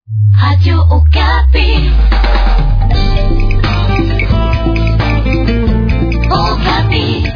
Radio Okapi. Okapi.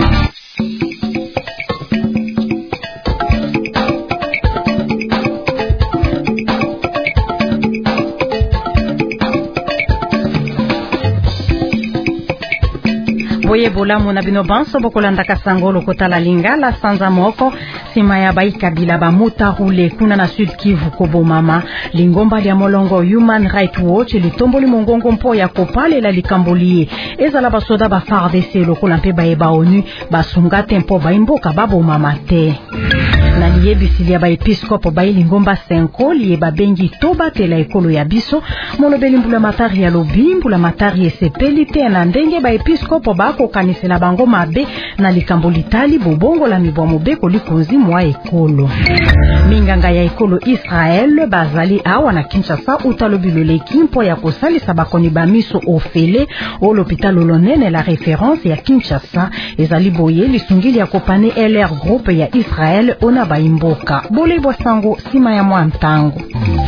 Boye bolamu na bino banso bokolanda kasangolo kotala lingala sanza moko sima ya bai kabila ba mutarule kuna na Sud Kivu kobomama lingomba lya molongo Human Rights Watch litomboli mongongo mpo ya kopale la likambolie ezala basoda ba FARDC lokola mpe ba ONU basunga tempo baimboka babomama te na liyebisili ya ba episkopo ba lingomba 5 liye babengi toba tela ekolo ya biso molobeli mbula matari ya lobimbu la matari esepeli te na ndenge ba episkopo bako kanisela bango mabe na likambo litali bobongo la mibwa mobeko likonzi mwa ekolo minganga ya ekolo Israel bazali awa na Kinshasa utalobiloleki mpo ya kosalisa bakoni bamiso ofele o l'hôpital olonene la référence ya Kinshasa ezali boye lisungili ya kopane LR groupe ya Israel ona baimboka bolebo sango sima ya mwantango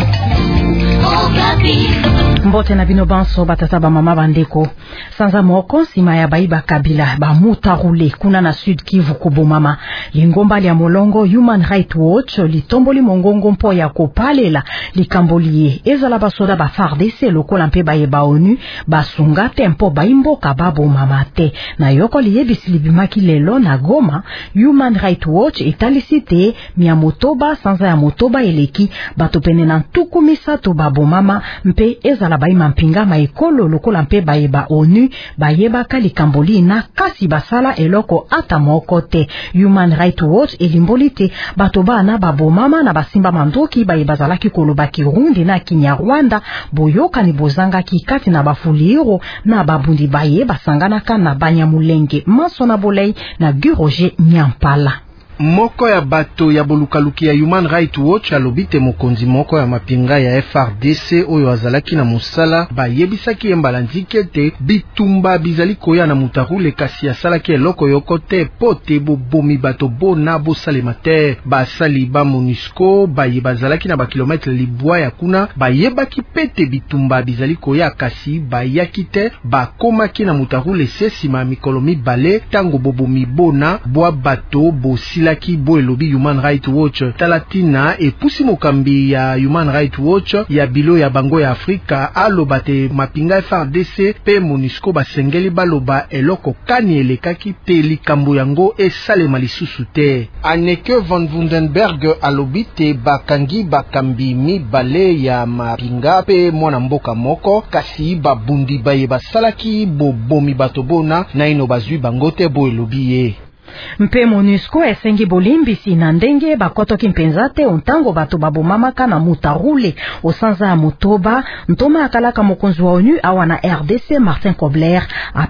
mbote na bino banso batata ba mama bandeko sanza moko sima ya baiba kabila ba mutarule kuna na Sud Kivu kobomama lingomba lya molongo Human Rights Watch litomboli mongongo mpo ya kopalela likambolie ezala basoda ba FARDC lokola mpe ba ONU basunga tempo baimboka babomama te na yoko liyebisili bimaki lelo na Goma Human Rights Watch etalisite miamotoba sanza ya motoba eleki batopene na ntuku misato babomama mpe ezala baima mpinga maekolo lokola mpe ba ONU bayebaka likamboli na kasi basala eloko ata moko te Human Rights Watch elimboli te bato bana babomama na basimba mandoki bazalaki koloba Kirundi na Kinyarwanda boyoka ni bozanga kikati na bafuliro na babundi basanganaka na Banyamulenge maso na bolei na Guroger Nyampala moko ya bato ya bolukaluki ya Human Rights Watch alobite mokonzi moko ya mapinga ya FRDC oyo azalaki na musala bayebisaki embalanzike te bitumba bizali koya na mutarule kasi asalaki eloko yoko te pote bobomi bato bona bosalema te basali ba MONUSCO bazalaki na bakilometre libwa ya kuna bayebaki pete bitumba bizali koya kasi bayaki te bakomaki na mutarule sesima mikolo mibale tango bobomi bona bwa bato bosila ki boelobi Human Rights Watch talatina epusi mokambi ya Human Rights Watch ya bilo ya bango ya Afrika alobate mapinga FARDC pe MONUSCO basengeli baloba eloko kani elekaki te likambo yango esalema lisusu te Anneke van Wundenberg alobite bakangi bakambi mibale ya mapinga pe mwana mboka moko kasi babundi baye basalaki bobomi bato bona na ino bazwi bango te boelobi ye mpe MONUSCO esengi bolimbisi na ndenge bakotoki mpenza te ontango bato babomamaka na mutarule osanza ya motoba ntoma akalaka mokonzi wa ONU awa na RDC Martin Kobler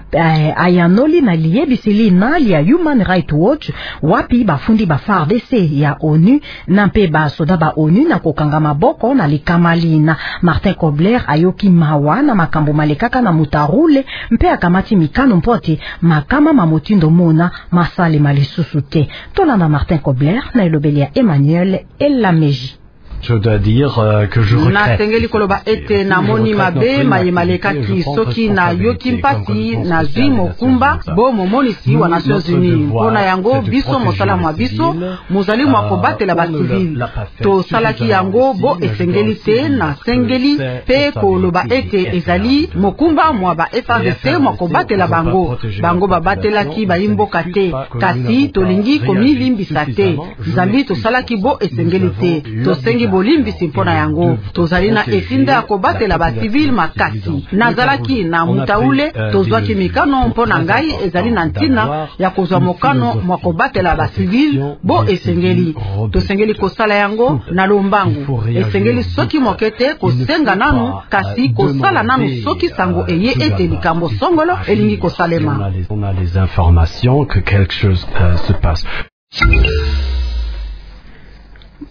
ayanoli na liyebisili nali ya Human Rights Watch wapi bafundi ba FARDC ya ONU na mpe basoda ba ONU na kokanga maboko na likamalina Martin Kobler ayoki mawa na makambo malekaka na mutarule mpe akamati mikano mpote makama mamotindo mona masale malisusu te tolanda Martin Kobler na elobelia Emmanuel Elameji. Je dois dire que je regrette. Na tengeli koloba ete na moni mabe mayemalekaki soki na yoki mpasi na zwi mokumba bo momonisi wa Nations Unies mpona yango biso mosala mwa biso mozali mwa kobatela ba civil to salaki yango bo esengeli te na sengeli pe koloba ete ezali mokumba mwa ba FARDC mwa kobatela bango babatelaki baimboka te kasi tolingi komilimbisa te nzambi to salaki bo esengeli te to sengi bolimbisi mpona yango tozali na efinda ya kobatela ba civil makasi nazalaki na mutaule tozwaki mikano mpona ngai ezali na ntina ya kozwa mokano mwa kobatela ba civil bo esengeli tosengeli kosala yango na lombangu esengeli soki mokete kosenga nanu kasi kosala nanu soki sango eye ete likambo songolo elingi kosalema on a les informations que quelque chose se passe.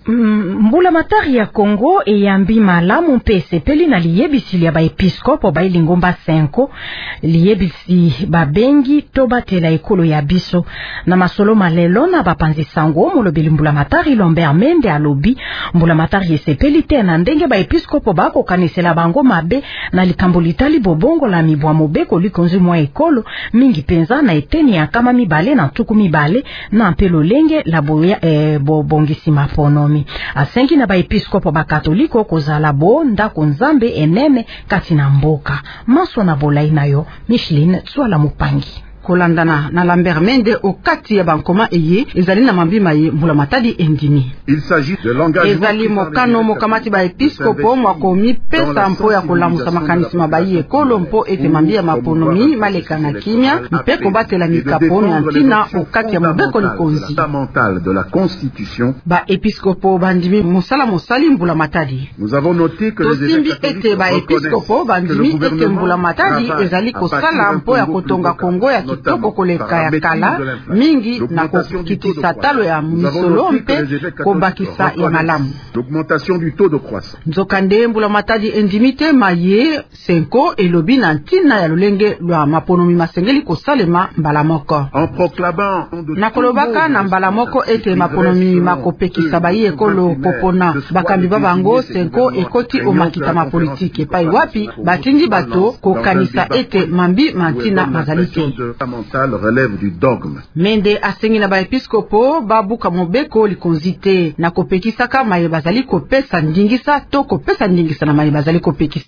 Mbula matari ya Kongo eyambi malamu PSPL na liyebisili ya ba episkopo ba Lingomba 5 liyebisi babengi tobatela ekolo ya biso na masolo malelo na bapanzi sango molobeli mbula matari Lambert Mende alobi mbula matari esepeli te na ndenge ba episkopo bako kanisela bango mabe na likambo litali bobongo la mibwa mobeko likonzi mwa ekolo mingi penza na eteni ya kama mibale na tuku mibale na mpelo lenge la boya bobongisi mapono. Asengi na ba episkopo ba katoliko kozala bo ndako nzambe enene kati na mboka maso na bolai nayo Micheline Tswala Mupangi kolandana na Lambert Mende okati ya bankoma eye ezali na mambima ye mbula matadi endini. Il s'agit de l'engagement ezali mokano mokamati ba episkopo mwakomi pesa mpo ya kolamusa makanisi mabayi ekolo mpo ete mambi ya maponomi maleka na kimia mpeko batela mikapo ya ntina okati ya mobeko likonzi de la constitution. Ba episkopo bandimi musala musali mbula matadi. Nous avons noté que les évêques catholiques ba episkopo bandimi ete mbula matadi ezali kosala mpo ya kotonga Kongo ya kitoko koleka ya kala mingi na kokitisa talo ya misolo mpe kobakisa ya malamu. L'augmentation du taux de croissance. Nzokande mbula matadi endimite maye senko elobi na ntina ya lolenge lwa maponomi masengeli kosalema mbala moko. En proclamant na kolobaka na mbala moko ete maponomi makopekisa bayi ekolo popona bakambi babango senko ekoti omakita ma politike pai wapi batindi bato kokanisa ete mambi mantina mazalite. Relève du dogme. Mende asengi na ba episkopo babuka mobeko likonzite na kopekisaka maye bazali kopesa ndingisa to kopesa ndingisa na maye bazali kopekisa.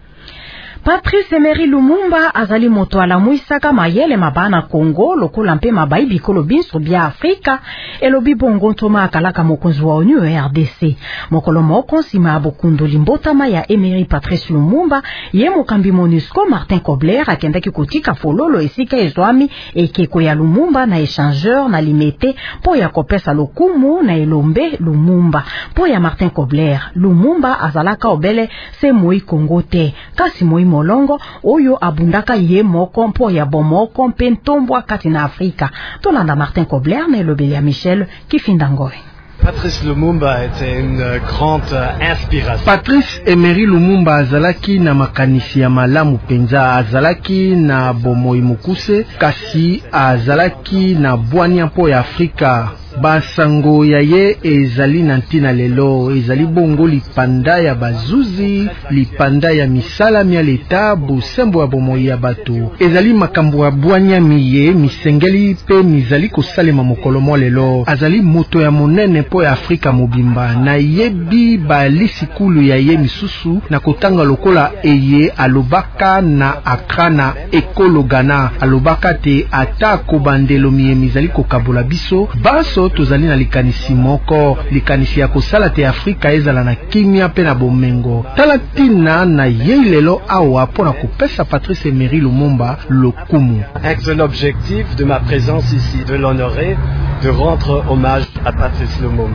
Patrice Emery Lumumba azali moto alamuisaka mayele mabana Kongo lokola mpe mabayi bikolo binso bya Afrika elobi bongo ntoma akalaka mokonzi wa ONU RDC mokolo moko nsima ya bokundoli mbotama ya Emery Patrice Lumumba ye mokambi MONUSCO Martin Kobler akendaki kotika fololo esika ezwami ekeko ya Lumumba na échangeur na limete po ya kopesa lokumu na elombe Lumumba po ya Martin Kobler Lumumba azalaka obele se moi Kongo te kasi moi molongo oyo abundaka ye moko mpo ya bomoko mpe ntombwa kati na Afrika. Tolanda Martin Kobler na elobeli ya Michel Kifindangoe. Patrice Lumumba était une grande inspiration. Patrice Emery Lumumba azalaki na makanisi ya malamu penza, azalaki na bomoi mukuse kasi azalaki na bwania mpo ya Afrika. Basango ya ye ezali na ntina lelo, ezali bongo lipanda ya bazuzi, lipanda ya misala mia leta, bosembo ya bomoi ya bato. Ezali makambo ya bwania miye, misengeli pe mizali kosalema mokolo mwa lelo. Azali moto ya monene po ya Afrika mobimba, na yebi balisikulu ya ye misusu, na kotanga lokola eye alobaka na Accra na ekolo Ghana. Alobaka te ata kobandelo miye mizali kokabola biso, baso tozali na likanisi moko, likanisi ya kosala te Afrika ezala na kimia pe na bomengo. Tala tina na ye lelo awa pona kopesa Patrice Emery Lumumba lokumu. Avec l'objectif de ma présence ici, de l'honorer, de rendre hommage à Patrice Lumumba.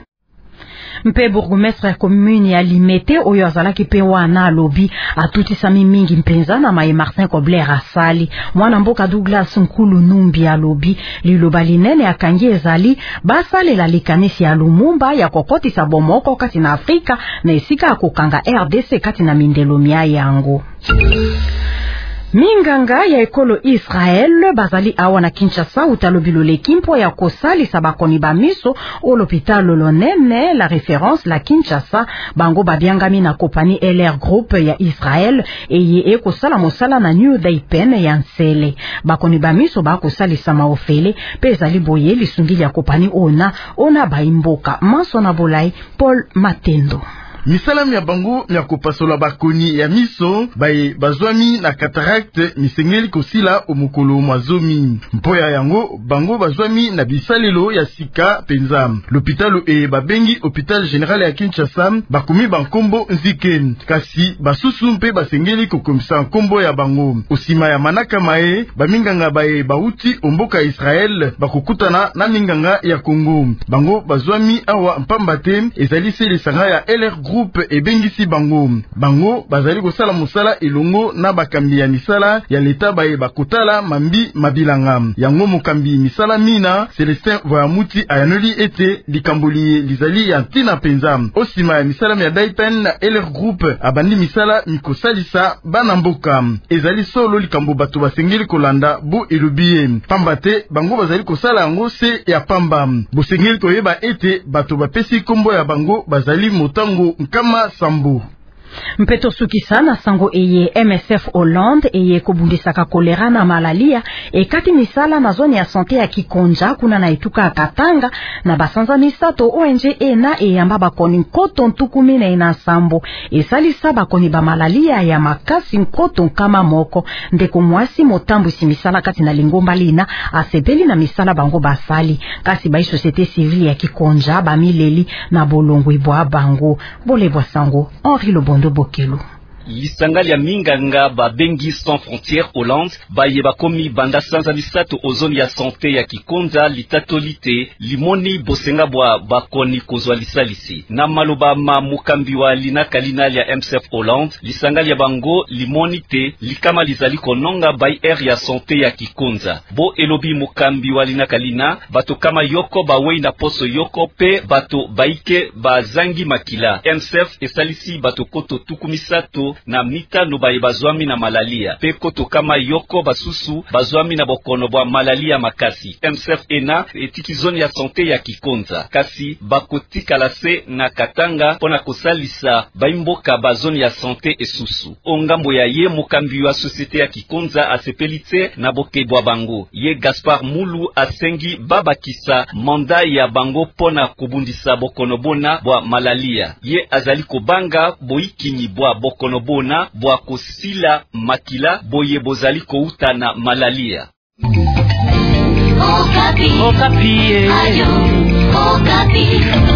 Mpe bourgmestre ya commune ya Limete oyo azalaki pe wana alobi atutisami mingi mpenza na maye Martin Kobler asali. Mwana mboka Douglas Nkulu Numbi alobi liloba linene akangi ezali basalela likanisi ya Lumumba ya kokotisa bomoko kati na Afrika na esika akokanga RDC kati na mindelo mia yango. Minganga ya ekolo Israel bazali awa na Kinshasa utalobilo lekimpo ya kosali sabakoni bamiso au l'hôpital Lolonene la référence la Kinshasa bango babiangami na kopani LR Group ya Israel eye ekosala mosala na New Day Pen ya Nsele bakoni bamiso bakosali sama ofele pezali boye lisungili ya kopani ona baimboka maso na bolai Paul Matendo. Misala ya bango ya kopasola bakoni ya miso bazwami na cataracte misengeli kosila omukolo mwazomi mpoya yango bango bazwami na bisalelo ya sika penza l'hôpital babengi hôpital général ya Kinshasa bakomi bankombo nzike kasi basusu mpe basengeli kokomisa nkombo ya bango osima ya manaka mae baminganga bauti omboka Israel bakokutana na minganga ya Kongo bango bazwami awa mpamba te ezali se lisanga ya LR Group Group ebengisi bango bazali kosala musala elongo na bakambi ya misala ya leta baye bakotala mambi mabilanga yango mokambi misala mina Celestin Voyamuti ayanoli ete likamboli lizali ya ntina penza osima ya misala ya Daipen na LR Group abandi misala mikosalisa bana mboka ezali solo likambo bato basengeli kolanda bo elobiye pambate bango bazali kosala yango se ya pamba bosengeli koyeba ete bato bapesi kombo ya bango bazali motango nkama sambo. Mpeto suki sana sango eye MSF Hollande eye kobundisaka kolera na malaria ekati misala na zone ya sante ya Kikonja kuna na etuka Katanga na basanza misato ONG ena eyamba bakoni nkoto ntukumi na ina sambo esalisa bakoni ba malaria ya makasi nkoto kama moko ndeko mwasi motambu si misala kati na Lingomba lina asebeli na misala bango basali kasi bai société civile ya Kikonja ba mileli na bolongo ibwa bango bolebwa sango Henri Lobondo Bokelo. Lisangali ya minganga ba bengi sans frontières Hollande baye bakomi banda sanza misato ozone ya santé ya Kikonza litatolite limoni bosenga bwa bakoni kozwa lisalisi na maloba ma mukambi wa lina kalina ya MSF Hollande lisangali ya bango limoni te likama lizali kononga bay air ya santé ya Kikonza bo elobi mukambi wa lina kalina bato kama yoko bawe na poso yoko pe bato baike bazangi makila MSF esalisi bato koto tukumisato na mita no baye bazwami na malaria pe koto kama yoko basusu bazwami na bokono bwa malaria makasi MSF ena etiki zone ya santé ya Kikonza kasi bakotika lase na Katanga pona kosalisa baimboka ba zone ya santé esusu ongambo ya ye mukambi wa société ya Kikonza asepelite na bokebwa bango ye Gaspard Mulu asengi babakisa manda ya bango pona kubundisa bokono bona bwa malaria ye azali kobanga boikini bwa bokono bona bwa kosila makila boye bozali kouta na malaria. Okapi. Ayo, Okapi.